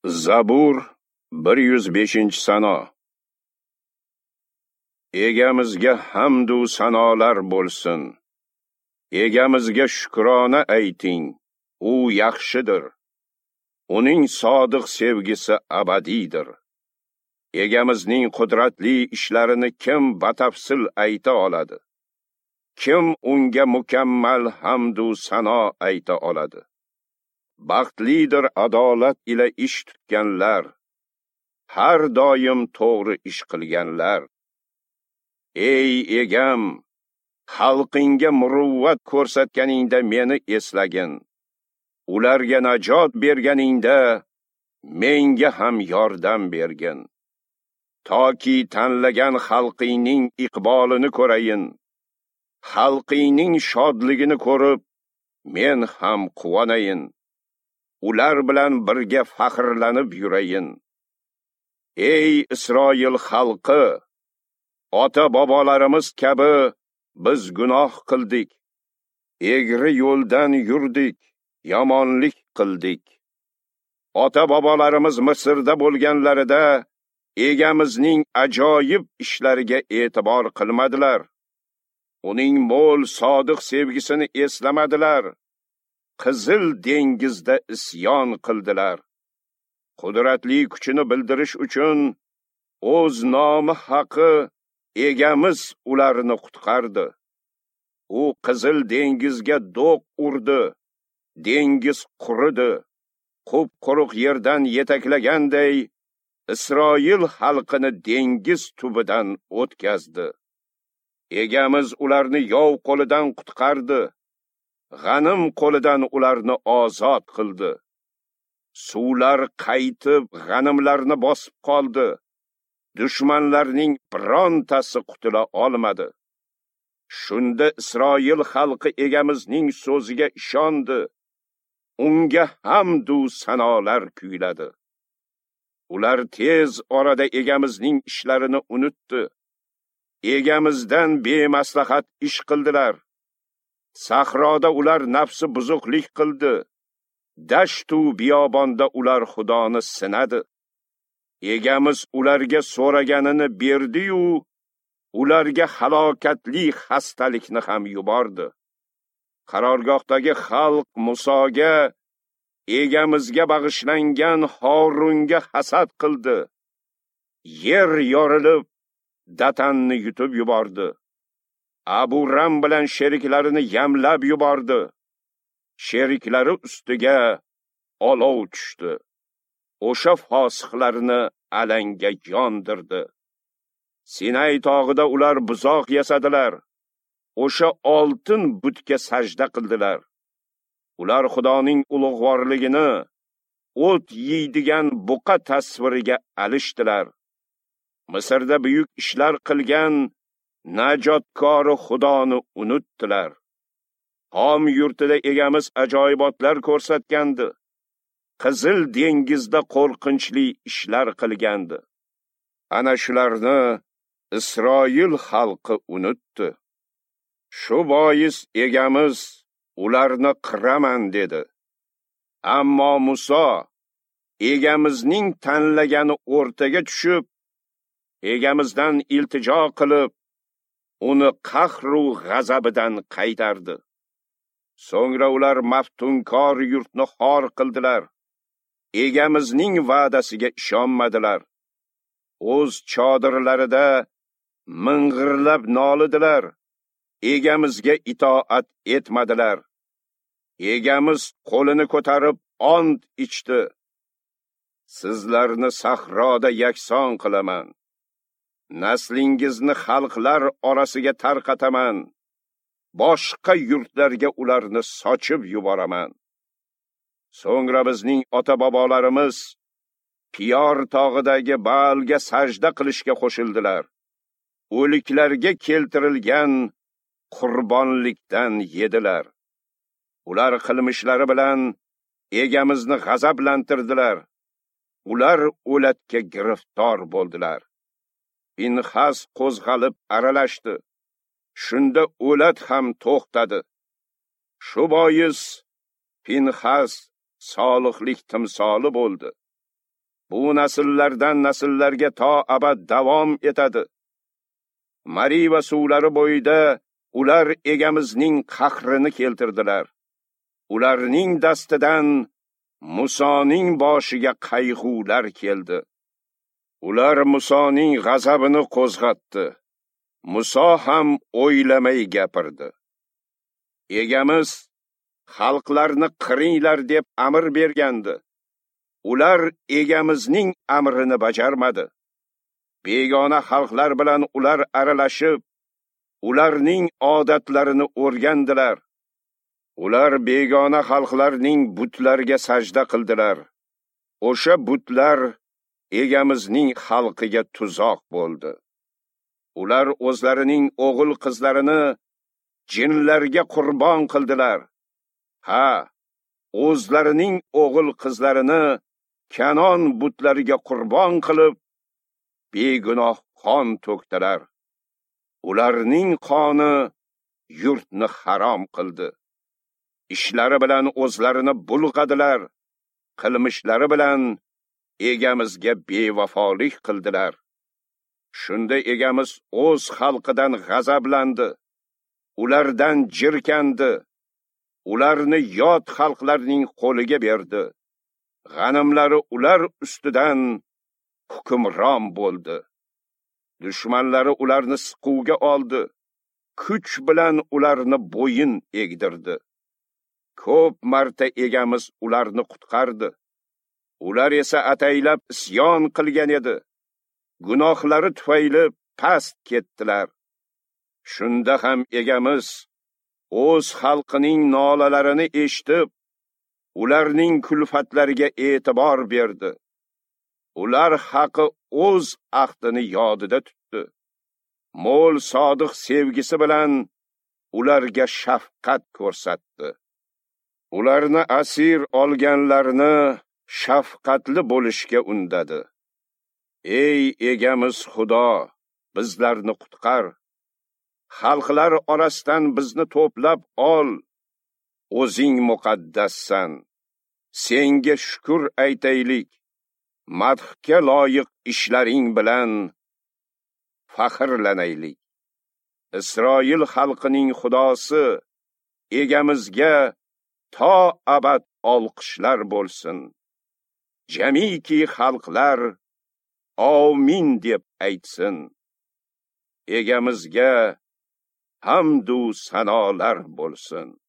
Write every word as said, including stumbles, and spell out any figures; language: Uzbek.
Zabur bir yuz beshinchi sano. Egamizga hamdu sanolar bo'lsin. Egamizga shukrona ayting. U yaxshidir. Uning sodiq sevgisi abadiydir. Egamizning qudratli ishlarini kim batafsil ayta oladi? Kim unga mukammal hamdu sano ayta oladi? Baxtlidir adolat ila ish tutganlar, har doim to'g'ri ish qilganlar. Ey egam, xalqingga muruvvat ko'rsatganingda meni eslagin. Ularga najot berganingda menga ham yordam bergin. Toki tanlagan xalqingning iqbolini ko'rayin. Xalqingning shodligini ko'rib, men ham quvonayin. Ular bilan birga faxrlanib yurayin. Ey Isroil xalqi, ota bobolarimiz kabi biz gunoh qildik. Egri yo'ldan yurdik, yomonlik qildik. Ota bobolarimiz Misrda bo'lganlarida egamizning ajoyib ishlariga e'tibor qilmadilar. Uning mo'l sodiq sevgisini eslamadilar. Qizil dengizda isyon qildilar. Qudratli kuchini bildirish uchun o'z nomi haqi egamiz ularni qutqardi. U Qizil dengizga do'q urdi. Dengiz quridi. Qup-quruq yerdan yetaklaganday Isroil xalqini dengiz tubidan o'tkazdi. Egamiz ularni yov qo'lidan qutqardi. G'anim qo'lidan ularni ozod qildi. Suvlar qaytib g'animlarni bosib qoldi. Dushmanlarning birontasi qutula olmadi. Shunda Isroil xalqi egamizning so'ziga ishondi. Unga hamdu sanolar kuyladi. Ular tez orada egamizning ishlarini unutdi. Egamizdan bemaslahat ish qildilar. Sahroda ular nafsi buzuqlik qildi. Dashtu biyobonda ular Xudoni sinadi. Egamiz ularga so'raganini berdi-yu, ularga halokatli xastalikni ham yubordi. Qarorgohdagi xalq Musoga, egamizga bag'ishlangan Horunga hasad qildi. Yer yorilib, Datanni yutib yubordi. Abu Ram bilan sheriklarini yamlab yubordi. Sheriklari ustiga olov tushdi. O'sha fosiqlarni alanga yondirdi. Sinay tog'ida ular buzoq yasadilar. O'sha oltin butga sajda qildilar. Ular Xudoning ulug'vorligini o't yeydigan buqa tasviriga alishdilar. Misrda buyuk ishlar qilgan najotkori Xudoni unutdilar. Qom yurtida egamiz ajoyibotlar ko'rsatgandi. Qizil dengizda qo'rqinchli ishlar qilgandi. Ana shularni Isroil xalqi unutdi. Shu bois egamiz ularni qiraman dedi. Ammo Muso egamizning tanlagani o'rtaga tushib, egamizdan iltijo qilib, uni qahru g'azabidan qaytardi. So'ngra ular maftunkor yurtni xor qildilar. Egamizning va'dasiga ishonmadilar. O'z chodirlarida ming'irlab nolidilar. Egamizga itoat etmadilar. Egamiz qo'lini ko'tarib ont ichdi. Sizlarni sahroda yakson qilaman. Naslingizni xalqlar orasiga tarqataman. Boshqa yurtlarga ularni sochib yuboraman. So'ngra bizning ota-bobolarimiz Piyor tog'idagi Baalga sajda qilishga qo'shildilar. O'liklarga keltirilgan qurbonlikdan yedilar. Ular qilmishlari bilan egamizni g'azablantirdilar. Ular o'latga giriftor bo'ldilar. Pinxas qo'zg'alib aralashdi. Shunda o'lat ham to'xtadi. Shu bois Pinxas solihlik timsoli bo'ldi. bu nasllardan nasllarga to abad davom etadi. Mari va suvlari bo'yida ular egamizning qahrini keltirdilar. Ularning dastidan Musoning boshiga qayg'ular keldi. Ular Musoning g'azabini qo'zg'atdi. Muso ham o'ylamay gapirdi. Egamiz xalqlarni qiringlar deb amr bergandi. Ular egamizning amrini bajarmadi. Begona xalqlar bilan ular aralashib, ularning odatlarini o'rgandilar. Ular begona xalqlarning butlariga sajda qildilar. O'sha butlar egamizning xalqiga tuzoq bo'ldi. Ular o'zlarining o'g'il qizlarini jinlarga qurbon qildilar. Ha, o'zlarining o'g'il qizlarini Kanon butlariga qurbon qilib, begunoh qon to'kdilar. Ularning qoni yurtni harom qildi. Ishlari bilan o'zlarini bulg'adilar. Qilmishlari bilan egamizga bevafolik qildilar. Shunda egamiz o'z xalqidan g'azablandi. Ulardan jirkandi. Ularni yot xalqlarning qo'liga berdi. G'animlari ular ustidan hukmron bo'ldi. Dushmanlari ularni siquvga oldi. Kuch bilan ularni bo'yin egdirdi. Ko'p marta egamiz ularni qutqardi. Ular esa ataylab isyon qilgan edi. Gunohlari tufayli past ketdilar. Shunda ham egamiz o'z xalqining nolalarini eshitib, ularning kulfatlariga e'tibor berdi. Ular haqi o'z ahdini yodida tutdi. Mo'l sodiq sevgisi bilan ularga shafqat ko'rsatdi. Ularni asir olganlarni shafqatli bo'lishga undadi. Ey egamiz Xudo, bizlarni qutqar. Xalqlar orasidan bizni to'plab ol. O'zing muqaddassan. Senga shukr aytaylik. Madhga loyiq ishlaring bilan faxrlanaylik. Isroil xalqining Xudosi egamizga to abad olqishlar bo'lsin. Jamiki xalqlar amin deb aytsin. Egamizga hamdu sanolar bo'lsin.